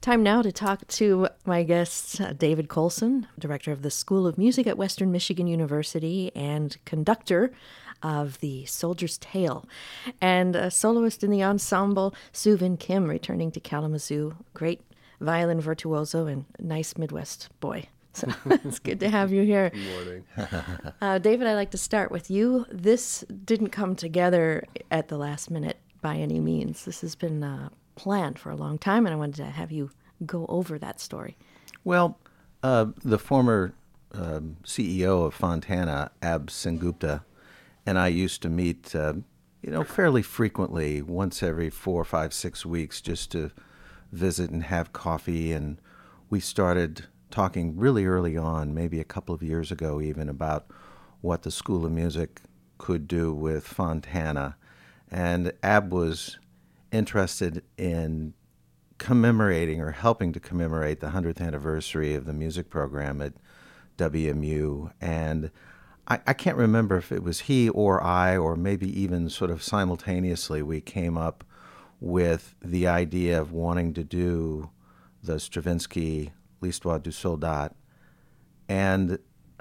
Time now to talk to my guest, David Colson, director of the School of Music at Western Michigan University and conductor of The Soldier's Tale, and a soloist in the ensemble, Soo-Vin Kim, returning to Kalamazoo. Great violin virtuoso and nice Midwest boy. So it's good to have you here. Good morning. David, I'd like to start with you. This didn't come together at the last minute by any means. This has been planned for a long time, and I wanted to have you go over that story. Well, the former CEO of Fontana, Ab Sengupta, and I used to meet, fairly frequently, once every 4, 5, 6 weeks, just to visit and have coffee. And we started talking really early on, maybe a couple of years ago even, about what the School of Music could do with Fontana. And Ab was interested in commemorating or helping to commemorate the 100th anniversary of the music program at WMU. And I can't remember if it was he or I, or maybe even sort of simultaneously, we came up with the idea of wanting to do the Stravinsky L'Histoire du Soldat. And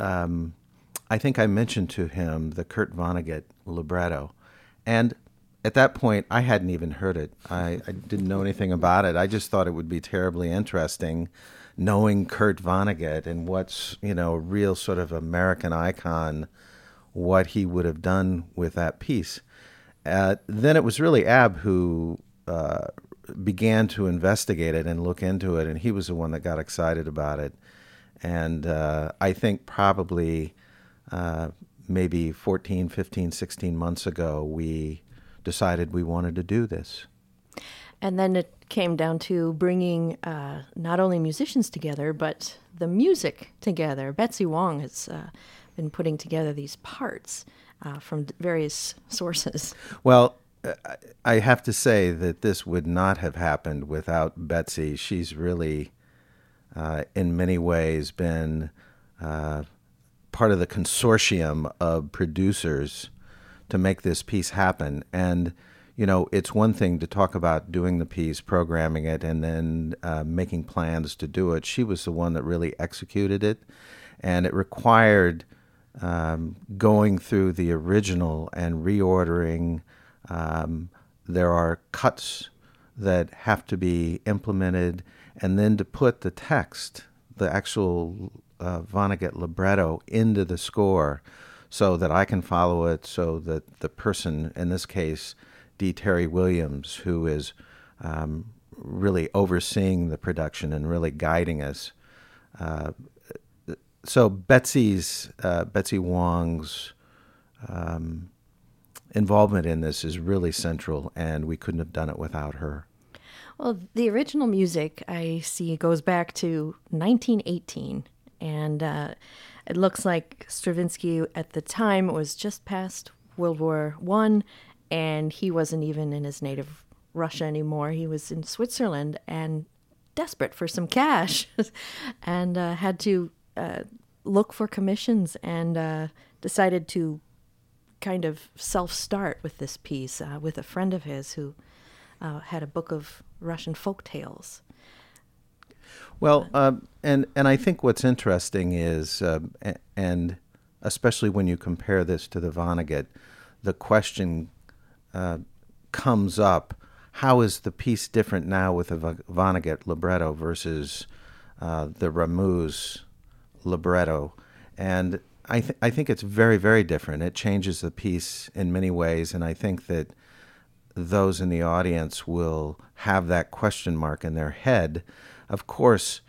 I think I mentioned to him the Kurt Vonnegut libretto. And at that point, I hadn't even heard it. I didn't know anything about it. I just thought it would be terribly interesting, knowing Kurt Vonnegut and what's, a real sort of American icon, what he would have done with that piece. Then it was really Ab who began to investigate it and look into it, and he was the one that got excited about it. And I think probably maybe 14, 15, 16 months ago, we decided we wanted to do this. And then it came down to bringing not only musicians together, but the music together. Betsy Wong has been putting together these parts from various sources. Well, I have to say that this would not have happened without Betsy. She's really, in many ways, been part of the consortium of producers to make this piece happen. And, it's one thing to talk about doing the piece, programming it, and then making plans to do it. She was the one that really executed it. And it required going through the original and reordering. There are cuts that have to be implemented, and then to put the text, the actual Vonnegut libretto, into the score so that I can follow it, so that the person, in this case, D. Terry Williams, who is really overseeing the production and really guiding us. So Betsy Wong's involvement in this is really central, and we couldn't have done it without her. Well, the original music I see goes back to 1918, and it looks like Stravinsky at the time was just past World War I, and he wasn't even in his native Russia anymore. He was in Switzerland and desperate for some cash and had to look for commissions and decided to kind of self-start with this piece with a friend of his who had a book of Russian folk tales. Well, and I think what's interesting is, and especially when you compare this to the Vonnegut, the question comes up, how is the piece different now with the Vonnegut libretto versus the Rameau's libretto? And I think it's very, very different. It changes the piece in many ways, and I think that those in the audience will have that question mark in their head. Of course,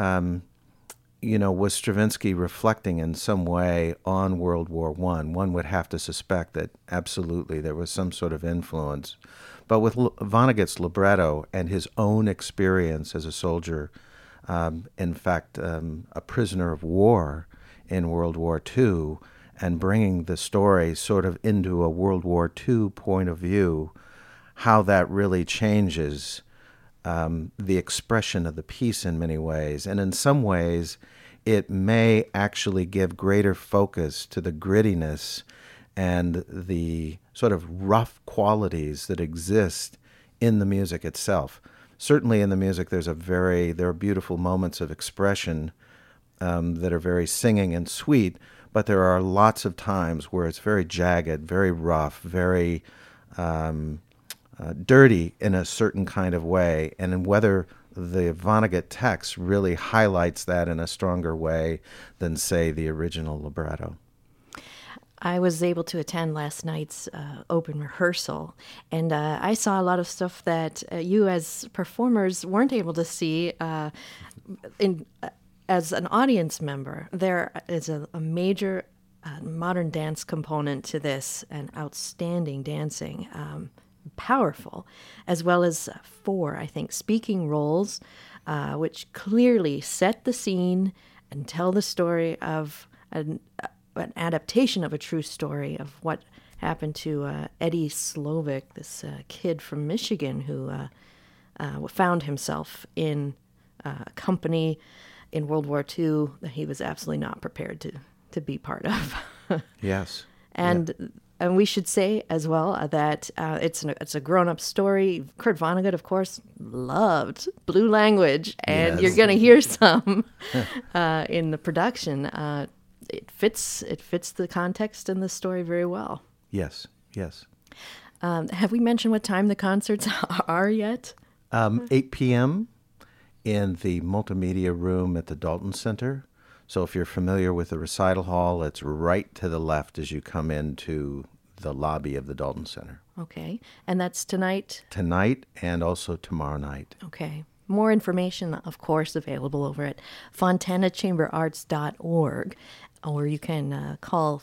was Stravinsky reflecting in some way on World War I? One would have to suspect that absolutely there was some sort of influence. But with Vonnegut's libretto and his own experience as a soldier, in fact, a prisoner of war in World War II, and bringing the story sort of into a World War II point of view, how that really changes the expression of the piece in many ways. And in some ways, it may actually give greater focus to the grittiness and the sort of rough qualities that exist in the music itself. certainly in the music, there are beautiful moments of expression that are very singing and sweet, but there are lots of times where it's very jagged, very rough, very dirty in a certain kind of way, and whether the Vonnegut text really highlights that in a stronger way than, say, the original libretto. I was able to attend last night's open rehearsal, and I saw a lot of stuff that you as performers weren't able to see as an audience member. There is a major modern dance component to this, and outstanding dancing, powerful, as well as 4, I think, speaking roles, which clearly set the scene and tell the story of an adaptation of a true story of what happened to Eddie Slovik, this kid from Michigan who found himself in a company in World War II that he was absolutely not prepared to be part of. Yes. And we should say as well that it's a grown-up story. Kurt Vonnegut, of course, loved Blue Language, and Yes. you're going to hear some in the production. It fits the context and the story very well. Yes. Have we mentioned what time the concerts are yet? 8 p.m. in the multimedia room at the Dalton Center. So if you're familiar with the recital hall, it's right to the left as you come into the lobby of the Dalton Center. Okay. And that's tonight? Tonight and also tomorrow night. Okay. More information, of course, available over at fontanachamberarts.org, or you can call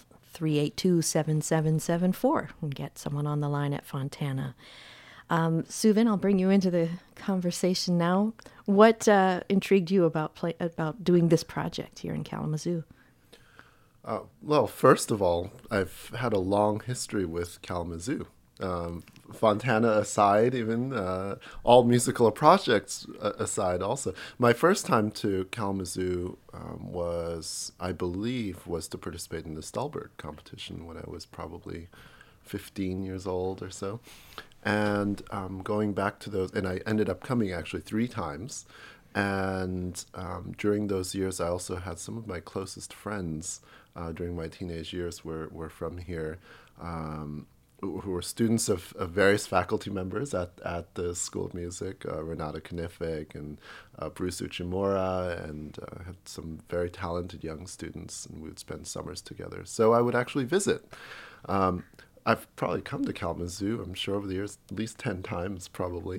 382-7774 and get someone on the line at Fontana. Suvin, I'll bring you into the conversation now. What intrigued you about doing this project here in Kalamazoo? Well, first of all, I've had a long history with Kalamazoo. Fontana aside, even all musical projects aside also. My first time to Kalamazoo was to participate in the Stalberg competition when I was probably 15 years old or so. And going back to those, and I ended up coming actually 3 times. And during those years, I also had some of my closest friends during my teenage years were from here, who were students of various faculty members at the School of Music, Renata Knifik and Bruce Uchimura, and had some very talented young students, and we would spend summers together. So I would actually visit. I've probably come to Kalamazoo, I'm sure, over the years, at least 10 times probably.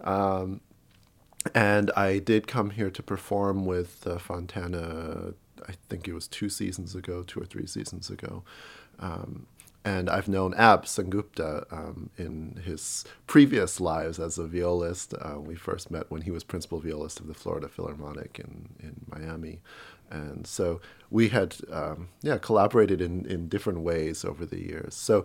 And I did come here to perform with Fontana, I think it was 2 or 3 seasons ago. And I've known Ab Sengupta in his previous lives as a violist. We first met when he was principal violist of the Florida Philharmonic in Miami. And so we had collaborated in different ways over the years. So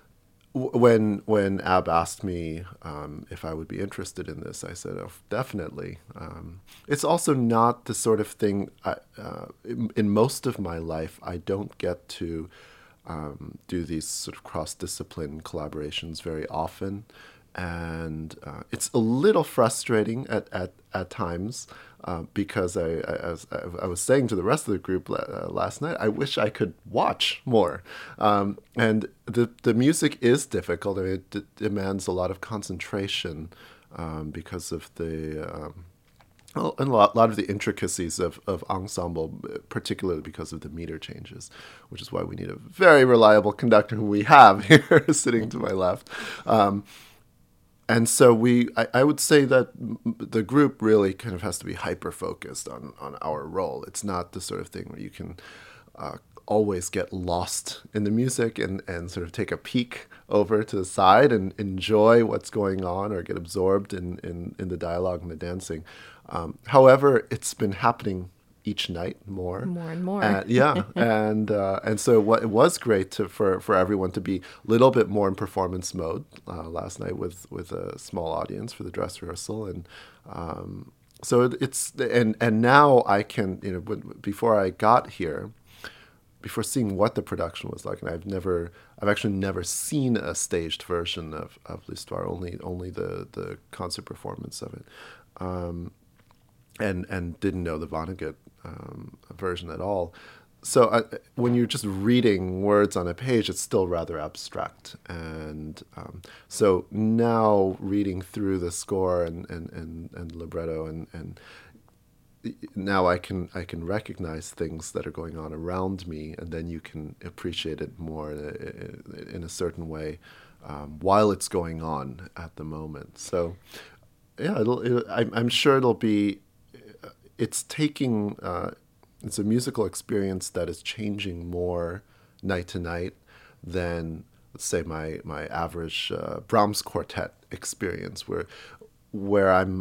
when Ab asked me if I would be interested in this, I said, oh, definitely. It's also not the sort of thing, in most of my life, I don't get to do these sort of cross-discipline collaborations very often. And it's a little frustrating at times because I was saying to the rest of the group last night, I wish I could watch more. And the music is difficult. I mean, it demands a lot of concentration because of the and a lot of the intricacies of ensemble, particularly because of the meter changes, which is why we need a very reliable conductor who we have here sitting to my left. And so I would say that the group really kind of has to be hyper-focused on our role. It's not the sort of thing where you can always get lost in the music and sort of take a peek over to the side and enjoy what's going on or get absorbed in the dialogue and the dancing. However, it's been happening each night more and more. And so it was great for everyone to be a little bit more in performance mode last night with a small audience for the dress rehearsal, and so it's and now I can, before I got here, before seeing what the production was like, and I've actually never seen a staged version of L'Histoire, only the concert performance of it. and didn't know the Vonnegut version at all. So when you're just reading words on a page, it's still rather abstract. And so now reading through the score and libretto, and now I can recognize things that are going on around me, and then you can appreciate it more in a certain way while it's going on at the moment. So yeah, I'm sure it'll be. It's taking. It's a musical experience that is changing more night to night than, let's say, my average Brahms quartet experience, where I'm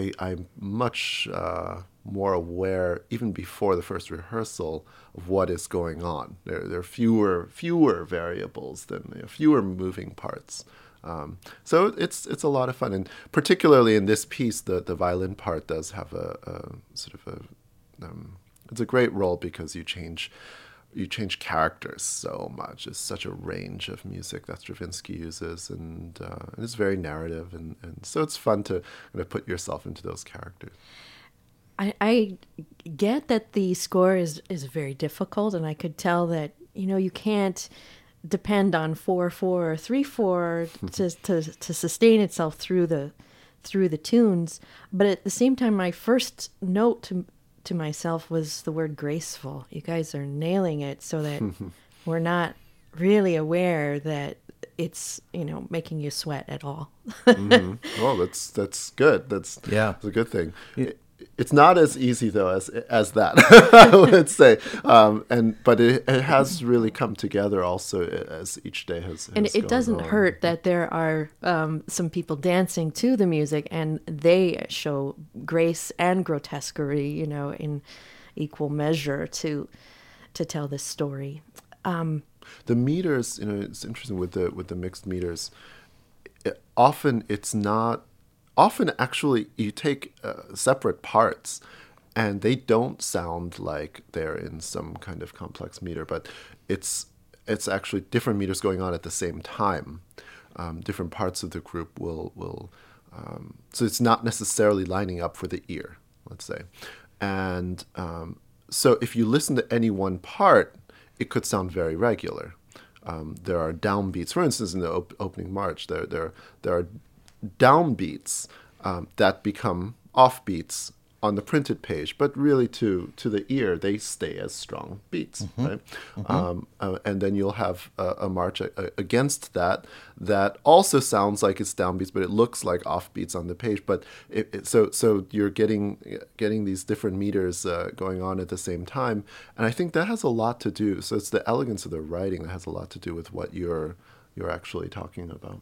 much more aware even before the first rehearsal of what is going on. There are fewer variables, fewer moving parts. So it's a lot of fun, and particularly in this piece, the violin part does have a sort of a it's a great role because you change characters so much. It's such a range of music that Stravinsky uses, and it's very narrative, and so it's fun to kind of put yourself into those characters. I get that the score is very difficult, and I could tell that you can't depend on 4/4 or 3/4 to sustain itself through the tunes. But at the same time, my first note to myself was the word graceful. You guys are nailing it, so that we're not really aware that it's making you sweat at all. Mm-hmm. Well, that's good. That's a good thing. It's not as easy though as that, I would say, but it has really come together also as each day has and it doesn't hurt that there are some people dancing to the music, and they show grace and grotesquerie, in equal measure to tell this story. The meters, it's interesting with the mixed meters. Often, actually, you take separate parts, and they don't sound like they're in some kind of complex meter, but it's actually different meters going on at the same time. Different parts of the group will so it's not necessarily lining up for the ear, let's say. And so if you listen to any one part, it could sound very regular. There are downbeats. For instance, in the opening march, there are downbeats that become offbeats on the printed page, but really to the ear, they stay as strong beats, right? Mm-hmm. And then you'll have a march against that also sounds like it's downbeats, but it looks like offbeats on the page. But so you're getting these different meters going on at the same time, and I think that has a lot to do. So it's the elegance of the writing that has a lot to do with what you're actually talking about.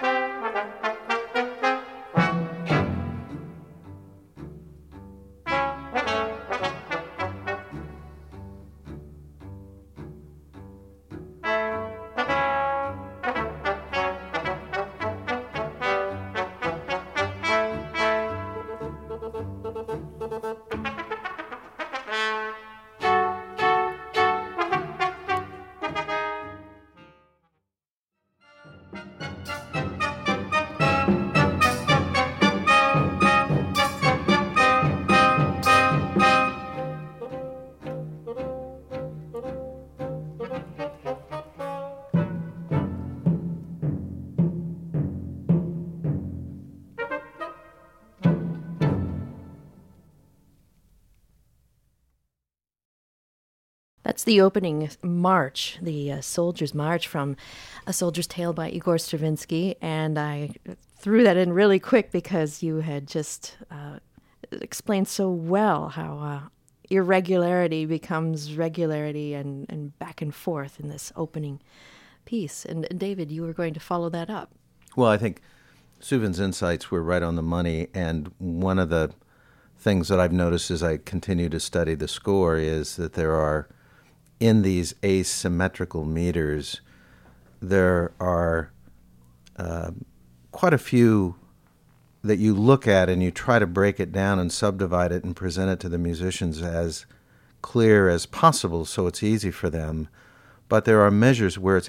That's the opening march, the Soldier's March from A Soldier's Tale by Igor Stravinsky, and I threw that in really quick because you had just explained so well how irregularity becomes regularity and back and forth in this opening piece. And David, you were going to follow that up. Well, I think Suvin's insights were right on the money, and one of the things that I've noticed as I continue to study the score is that there are, in these asymmetrical meters, there are quite a few that you look at and you try to break it down and subdivide it and present it to the musicians as clear as possible so it's easy for them. But there are measures where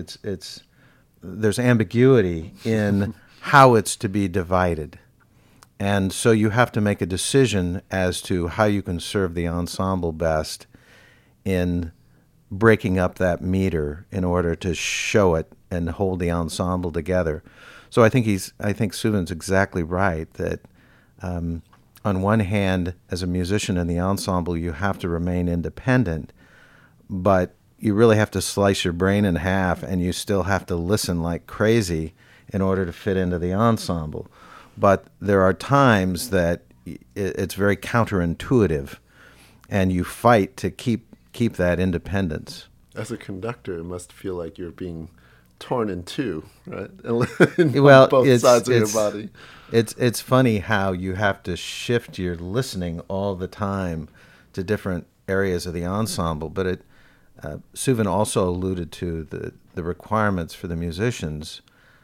there's ambiguity in how it's to be divided. And so you have to make a decision as to how you can serve the ensemble best in breaking up that meter in order to show it and hold the ensemble together. So I think Suvin's exactly right that on one hand, as a musician in the ensemble, you have to remain independent, but you really have to slice your brain in half, and you still have to listen like crazy in order to fit into the ensemble. But there are times that it's very counterintuitive, and you fight to keep that independence. As a conductor, it must feel like you're being torn in two, right? Well, both sides of your body. It's funny how you have to shift your listening all the time to different areas of the ensemble. But Suvin also alluded to the requirements for the musicians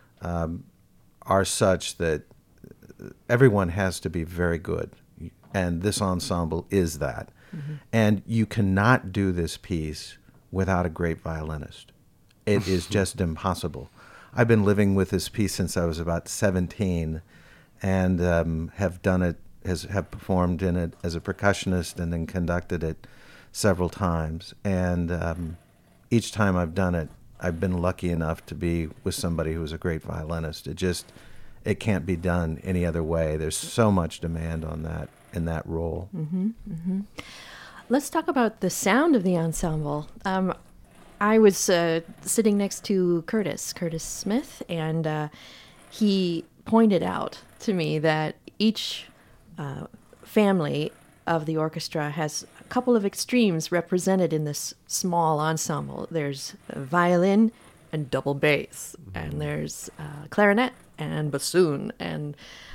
are such that everyone has to be very good, and this ensemble is that. Mm-hmm. And you cannot do this piece without a great violinist. It is just impossible. I've been living with this piece since I was about 17, and have performed in it as a percussionist and then conducted it several times. And each time I've done it, I've been lucky enough to be with somebody who's a great violinist. It can't be done any other way. There's so much demand on that in that role. Mm-hmm, mm-hmm. Let's talk about the sound of the ensemble. I was sitting next to Curtis Smith, and he pointed out to me that each family of the orchestra has a couple of extremes represented in this small ensemble. There's violin and double bass, and there's clarinet and bassoon and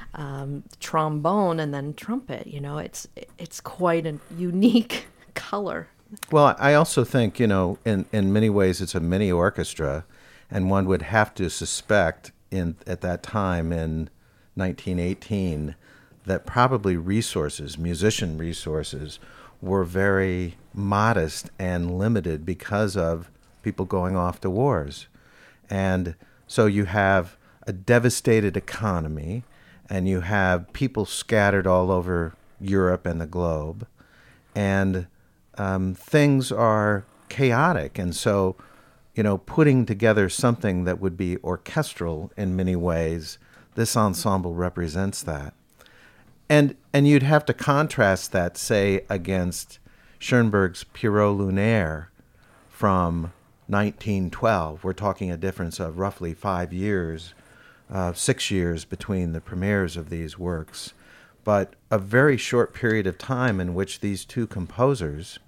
trombone and then trumpet. You know, it's quite a unique color. Well, I also think, in many ways it's a mini orchestra, and one would have to suspect at that time in 1918 that probably musician resources, were very modest and limited because of people going off to wars. And so you have a devastated economy, and you have people scattered all over Europe and the globe, and things are chaotic. And so, putting together something that would be orchestral in many ways, this ensemble represents that. And you'd have to contrast that, say, against Schoenberg's Pierrot Lunaire from 1912. We're talking a difference of roughly 5 years, 6 years between the premieres of these works. But a very short period of time in which these two composers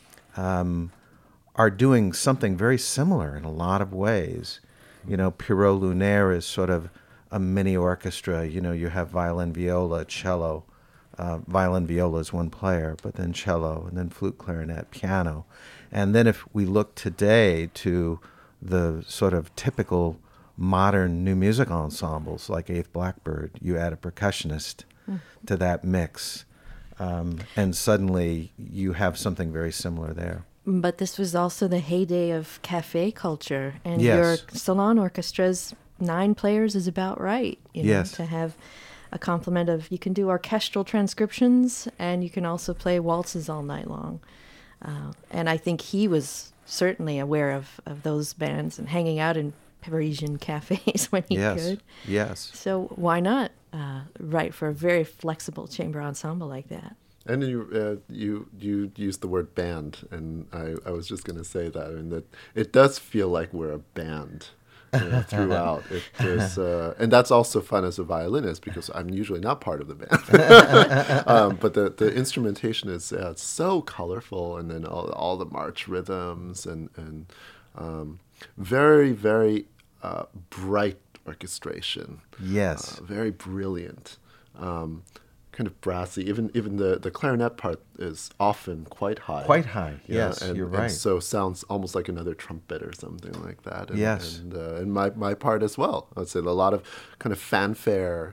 are doing something very similar in a lot of ways. Pierrot Lunaire is sort of a mini orchestra. You have violin, viola, cello. Violin, viola is one player, but then cello, and then flute, clarinet, piano. And then if we look today to the sort of typical modern new music ensembles like Eighth Blackbird, you add a percussionist to that mix. And suddenly you have something very similar there. But this was also the heyday of cafe culture, and yes. Your salon orchestras, 9 players is about right. Yes. To have a complement of, you can do orchestral transcriptions, and you can also play waltzes all night long. And I think he was certainly aware of those bands and hanging out in Parisian cafes when he could. Yes. So why not write for a very flexible chamber ensemble like that? And you used the word band, and I was just going to say that. I mean, that it does feel like we're a band throughout. And that's also fun as a violinist, because I'm usually not part of the band. But the instrumentation is so colorful, and then all the march rhythms and very, very bright orchestration. Yes. Very brilliant. Kind of brassy. Even the clarinet part is often quite high. Quite high, yes, you're right. And so sounds almost like another trumpet or something like that. And, yes. And my part as well. I'd say a lot of kind of fanfare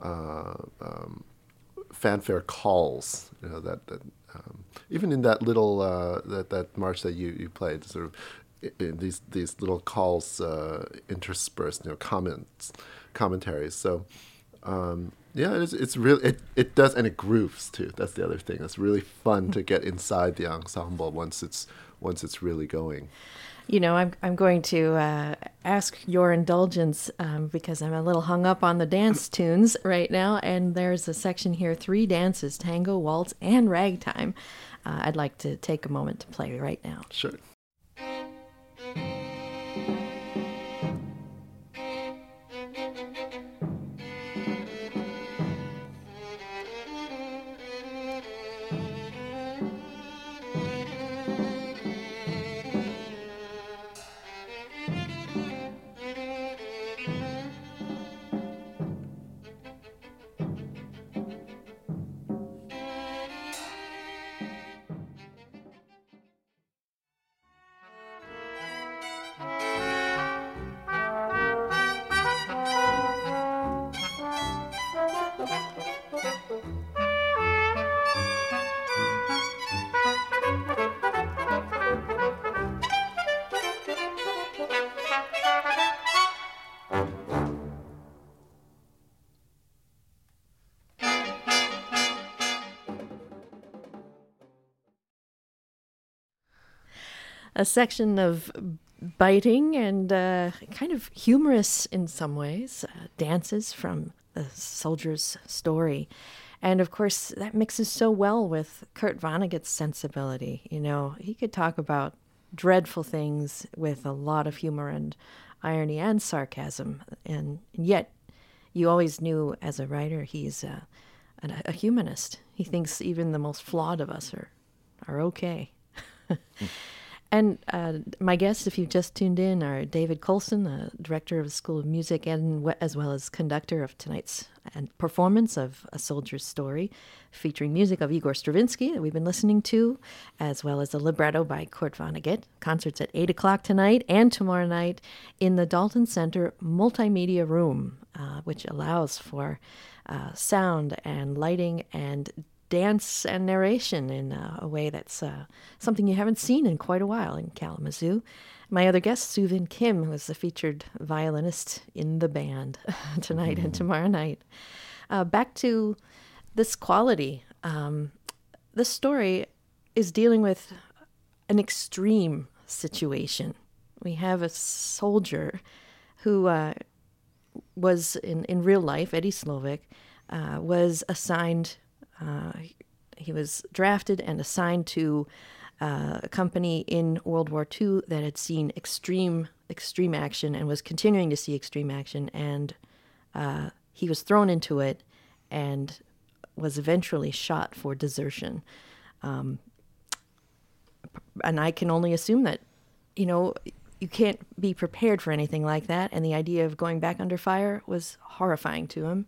calls. That even in that little that march that you played, sort of these little calls interspersed, commentaries. So. Yeah, it is. It's really it does, and it grooves too. That's the other thing. It's really fun to get inside the ensemble once it's really going. I'm going to ask your indulgence because I'm a little hung up on the dance tunes right now, and there's a section here: 3 dances, tango, waltz, and ragtime. I'd like to take a moment to play right now. Sure. A section of biting and kind of humorous in some ways dances from the soldier's story. And of course, that mixes so well with Kurt Vonnegut's sensibility. He could talk about dreadful things with a lot of humor and irony and sarcasm. And yet, you always knew as a writer he's a humanist. He thinks even the most flawed of us are okay. And my guests, if you've just tuned in, are David Colson, the director of the School of Music, and as well as conductor of tonight's performance of A Soldier's Story, featuring music of Igor Stravinsky that we've been listening to, as well as a libretto by Kurt Vonnegut. Concerts at 8 o'clock tonight and tomorrow night in the Dalton Center Multimedia Room, which allows for sound and lighting and dance and narration in a way that's something you haven't seen in quite a while in Kalamazoo. My other guest, Soo-Vin Kim, who is the featured violinist in the band tonight and tomorrow night. Back to this quality. This story is dealing with an extreme situation. We have a soldier who was, in real life, Eddie Slovik, was assigned... he was drafted and assigned to a company in World War II that had seen extreme action and was continuing to see extreme action, and he was thrown into it and was eventually shot for desertion. And I can only assume that, you can't be prepared for anything like that, and the idea of going back under fire was horrifying to him.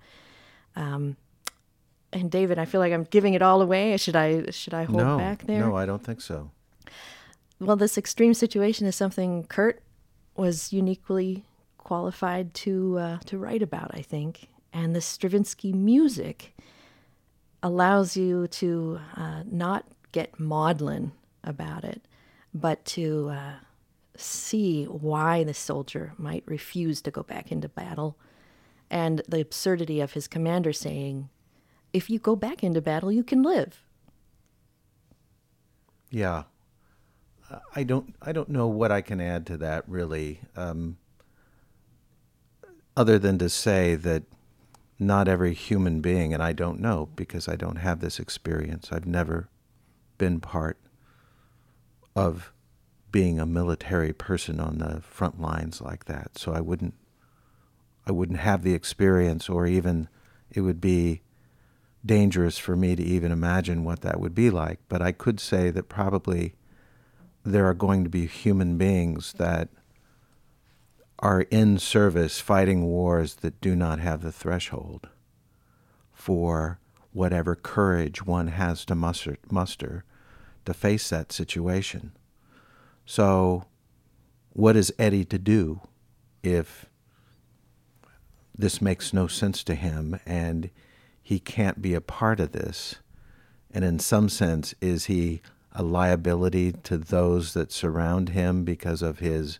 And David, I feel like I'm giving it all away. Should I hold back there? No, I don't think so. Well, this extreme situation is something Kurt was uniquely qualified to write about, I think. And the Stravinsky music allows you to not get maudlin about it, but to see why the soldier might refuse to go back into battle, and the absurdity of his commander saying, if you go back into battle, you can live. Yeah. I don't know what I can add to that, really, other than to say that not every human being, and I don't know because I don't have this experience. I've never been part of being a military person on the front lines like that. So I wouldn't have the experience, or even it would be dangerous for me to even imagine what that would be like. But I could say that probably there are going to be human beings that are in service fighting wars that do not have the threshold for whatever courage one has to muster to face that situation. So what is Eddie to do if this makes no sense to him and he can't be a part of this? And in some sense, is he a liability to those that surround him because of his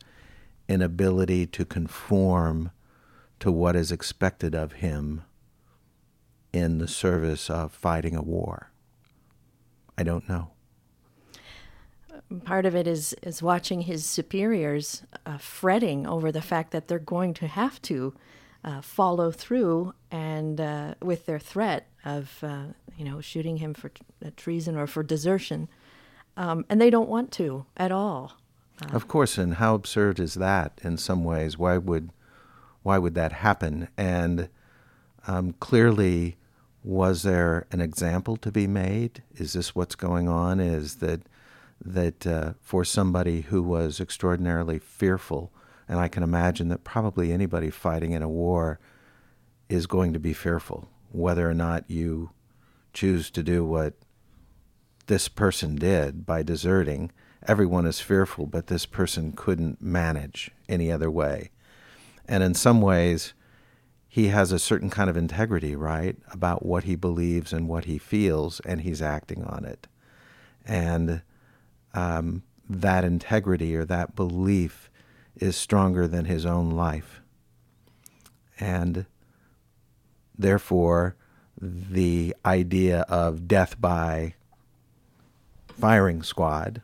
inability to conform to what is expected of him in the service of fighting a war? I don't know. Part of it is watching his superiors fretting over the fact that they're going to have to follow through and with their threat of shooting him for treason or for desertion, and they don't want to at all. Of course, and how absurd is that in some ways? Why would that happen? And clearly, was there an example to be made? Is this what's going on? Is that for somebody who was extraordinarily fearful, and I can imagine that probably anybody fighting in a war is going to be fearful, whether or not you choose to do what this person did by deserting. Everyone is fearful, but this person couldn't manage any other way. And in some ways, he has a certain kind of integrity, right, about what he believes and what he feels, and he's acting on it. And that integrity or that belief is stronger than his own life. And therefore, the idea of death by firing squad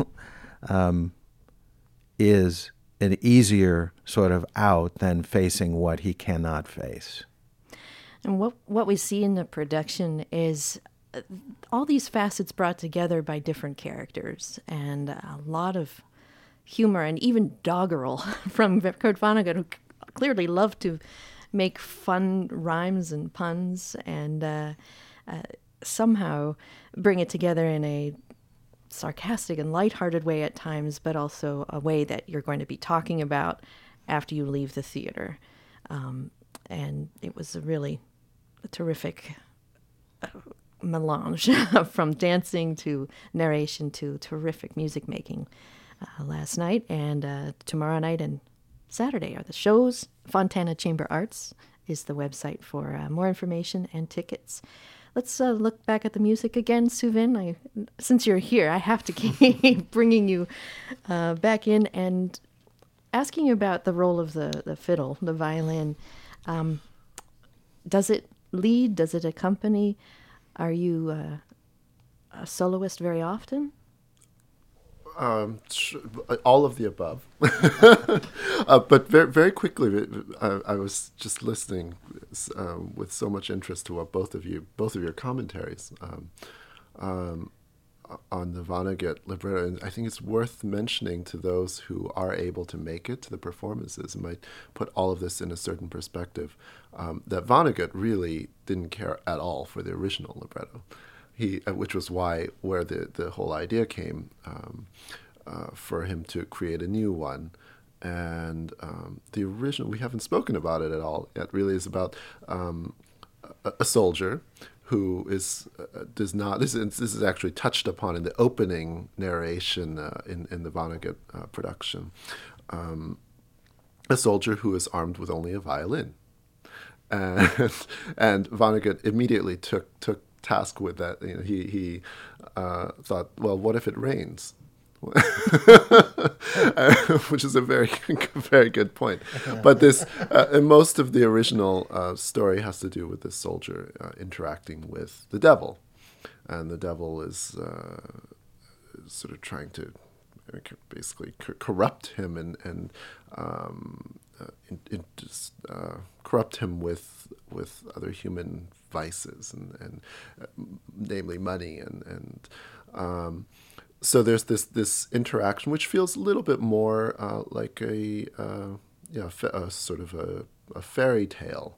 is an easier sort of out than facing what he cannot face. And what we see in the production is all these facets brought together by different characters and a lot of humor and even doggerel from Kurt Vonnegut, who clearly loved to make fun rhymes and puns and somehow bring it together in a sarcastic and lighthearted way at times, but also a way that you're going to be talking about after you leave the theater. And it was a terrific melange from dancing to narration to terrific music making last night. And tomorrow night and Saturday are the shows. Fontana Chamber Arts is the website for more information and tickets. Let's look back at the music again, Suvin. Since you're here, I have to keep bringing you back in and asking you about the role of the fiddle, the violin. Does it lead? Does it accompany? Are you a soloist very often? All of the above. But very, very quickly, I was just listening with so much interest to what both of your commentaries on the Vonnegut libretto. And I think it's worth mentioning to those who are able to make it to the performances and might put all of this in a certain perspective, that Vonnegut really didn't care at all for the original libretto. Which was where the whole idea came for him to create a new one. And the original, we haven't spoken about it at all yet, really is about a soldier who does not, this is actually touched upon in the opening narration in the Vonnegut production, a soldier who is armed with only a violin. And Vonnegut immediately took task with that. He thought, well, what if it rains? Which is a very, very good point. But this, and most of the original story has to do with this soldier interacting with the devil, and the devil is sort of trying to basically corrupt him and corrupt him with other human vices and namely money and so there's this interaction which feels a little bit more like a sort of a fairy tale,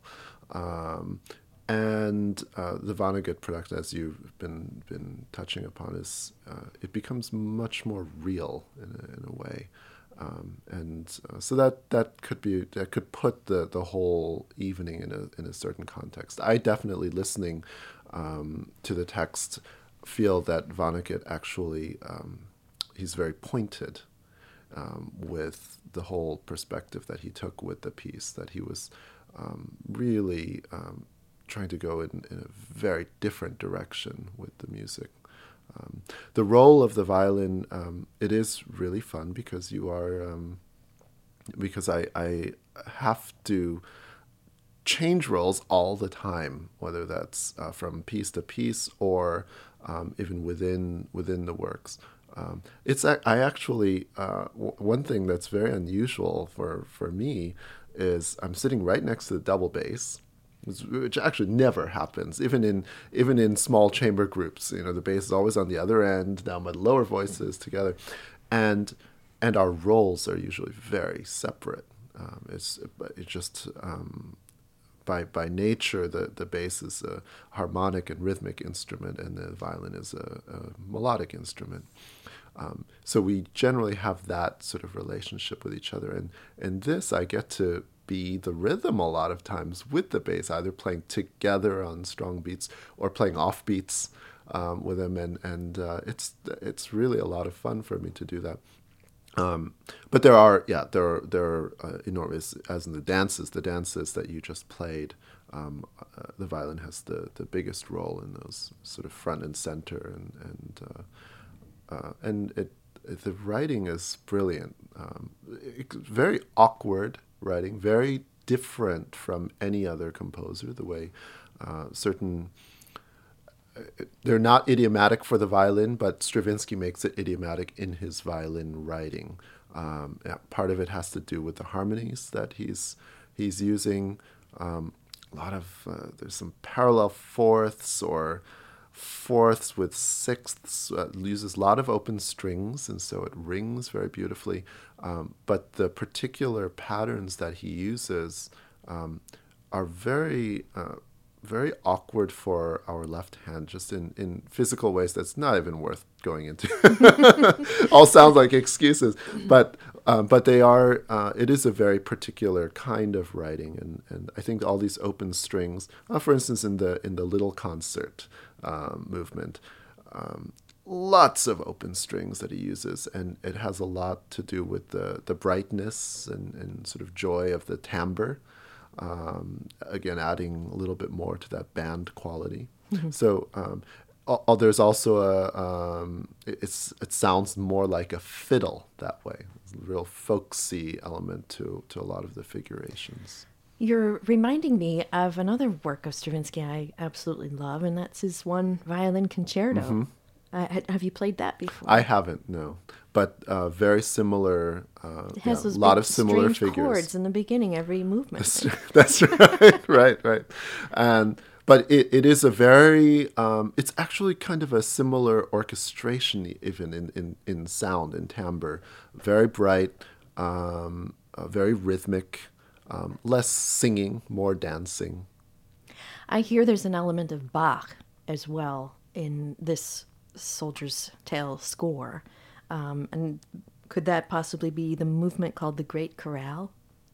and the Vonnegut production, as you've been touching upon, is it becomes much more real in a way. So that could put the whole evening in a certain context. I definitely, listening to the text, feel that Vonnegut actually he's very pointed with the whole perspective that he took with the piece. That he was really trying to go in a very different direction with the music. The role of the violin, it is really fun because you are, because I have to change roles all the time, whether that's from piece to piece or even within the works. I actually one thing that's very unusual for me is I'm sitting right next to the double bass, which actually never happens, even in small chamber groups. The bass is always on the other end, now my lower voices together, and our roles are usually very separate. It's just by nature, the bass is a harmonic and rhythmic instrument, and the violin is a melodic instrument. So we generally have that sort of relationship with each other. And in this, I get to be the rhythm a lot of times with the bass, either playing together on strong beats or playing off beats with them. And it's really a lot of fun for me to do that. But there are enormous, as in the dances that you just played. The violin has the biggest role in those, sort of front and center, and the writing is brilliant. Very awkward writing, very different from any other composer. The way they're not idiomatic for the violin, but Stravinsky makes it idiomatic in his violin writing. Part of it has to do with the harmonies that he's using. A lot of there's some parallel fourths or fourths with sixths. Uses a lot of open strings, and so it rings very beautifully. But the particular patterns that he uses are very awkward for our left hand, just in physical ways that's not even worth going into. All sounds like excuses, but they are. It is a very particular kind of writing, and I think all these open strings, for instance, in the little concert movement, lots of open strings that he uses, and it has a lot to do with the brightness and sort of joy of the timbre. Again, adding a little bit more to that band quality. Mm-hmm. So there's also it sounds more like a fiddle that way. It's a real folksy element to a lot of the figurations. You're reminding me of another work of Stravinsky I absolutely love, and that's his one violin concerto. Mm-hmm. Have you played that before? I haven't, no. But very similar, it has a lot of similar figures. Chords in the beginning, every movement. That's right, right. But it is a very, it's actually kind of a similar orchestration even in sound and timbre. Very bright, very rhythmic, less singing, more dancing. I hear there's an element of Bach as well in this Soldier's Tale score. And could that possibly be the movement called the Great Chorale?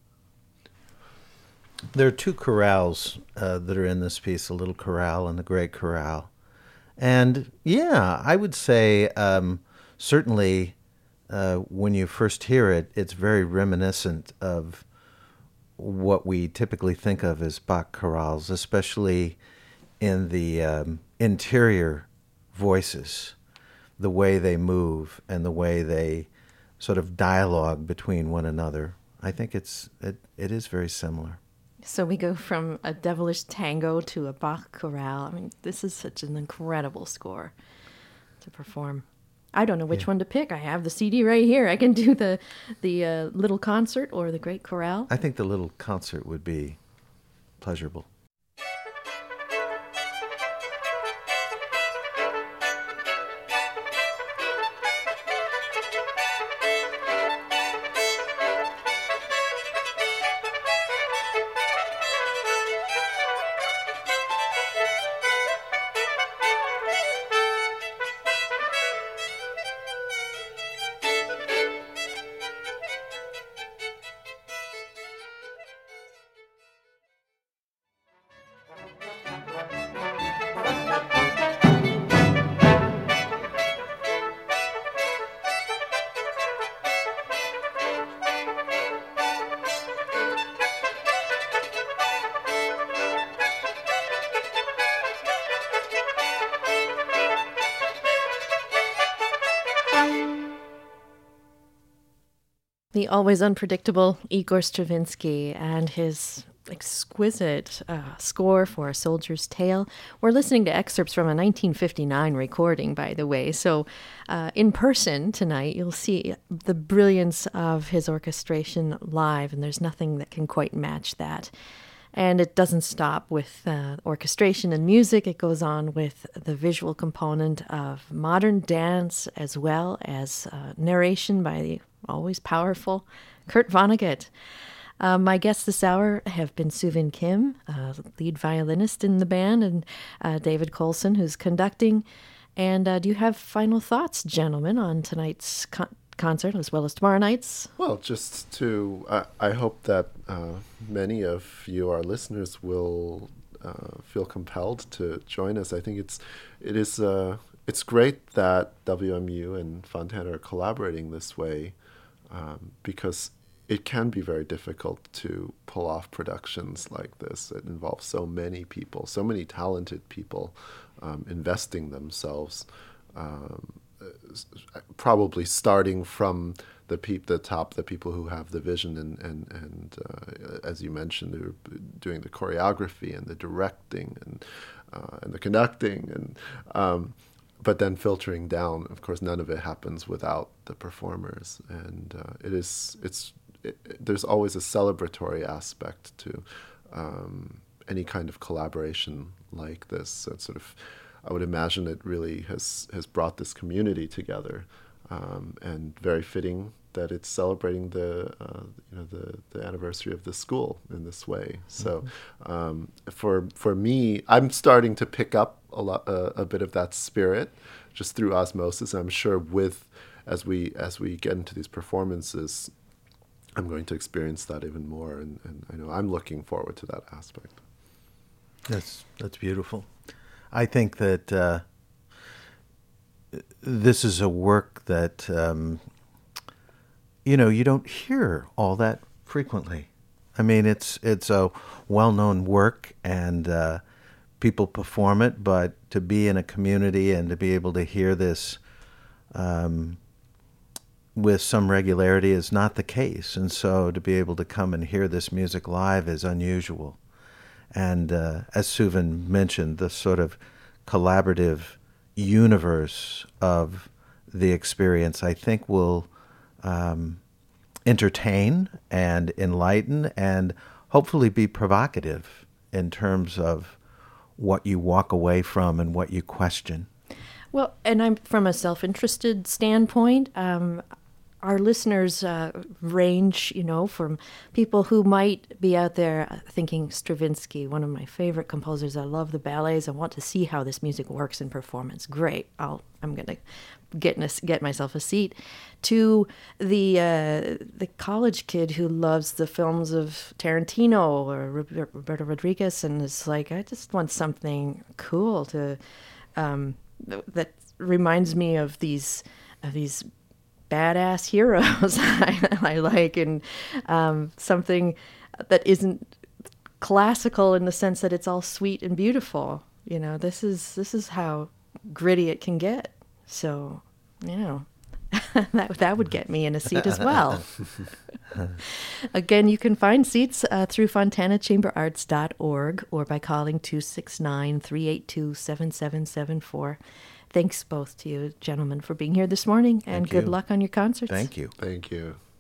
There are two chorales that are in this piece, the Little Chorale and the Great Chorale. And yeah, I would say certainly when you first hear it, it's very reminiscent of what we typically think of as Bach chorales, especially in the interior voices, the way they move and the way they sort of dialogue between one another. I think it is very similar. So we go from a devilish tango to a Bach chorale. I mean, this is such an incredible score to perform. I don't know which one to pick. I have the CD right here. I can do the little concert or the Great Chorale. I think the little concert would be pleasurable. The always unpredictable Igor Stravinsky and his exquisite score for A Soldier's Tale. We're listening to excerpts from a 1959 recording, by the way. So in person tonight, you'll see the brilliance of his orchestration live, and there's nothing that can quite match that. And it doesn't stop with orchestration and music. It goes on with the visual component of modern dance, as well as narration by the always powerful Kurt Vonnegut. My guests this hour have been Suvin Kim, lead violinist in the band, and David Colson, who's conducting. And do you have final thoughts, gentlemen, on tonight's concert as well as tomorrow night's? Well, just to, I hope that many of you, our listeners, will feel compelled to join us. I think it's great that WMU and Fontana are collaborating this way, because it can be very difficult to pull off productions like this. It involves so many people, so many talented people investing themselves. Probably starting from the top, the people who have the vision and as you mentioned, they're doing the choreography and the directing and the conducting but then filtering down. Of course, none of it happens without the performers, and there's always a celebratory aspect to any kind of collaboration like this. It's sort of, I would imagine it really has brought this community together, and very fitting that it's celebrating the anniversary of the school in this way. So for me, I'm starting to pick up a bit of that spirit just through osmosis. I'm sure as we get into these performances, I'm going to experience that even more, and I know I'm looking forward to that aspect. That's beautiful. I think that this is a work that, you don't hear all that frequently. I mean, it's a well-known work, and people perform it, but to be in a community and to be able to hear this with some regularity is not the case. And so to be able to come and hear this music live is unusual. And as Suvin mentioned, the sort of collaborative universe of the experience, I think, will entertain and enlighten and hopefully be provocative in terms of what you walk away from and what you question. Well, and I'm from a self-interested standpoint. Our listeners range, from people who might be out there thinking Stravinsky, one of my favorite composers. I love the ballets. I want to see how this music works in performance. Great. I'm going to get myself a seat. To the college kid who loves the films of Tarantino or Roberto Rodriguez, and is like, I just want something cool to that reminds me of these badass heroes I like, and something that isn't classical in the sense that it's all sweet and beautiful. This is how gritty it can get. So, that would get me in a seat as well. Again, you can find seats through fontanachamberarts.org or by calling 269-382-7774. Thanks both to you, gentlemen, for being here this morning, and good luck on your concerts. Thank you. Thank you.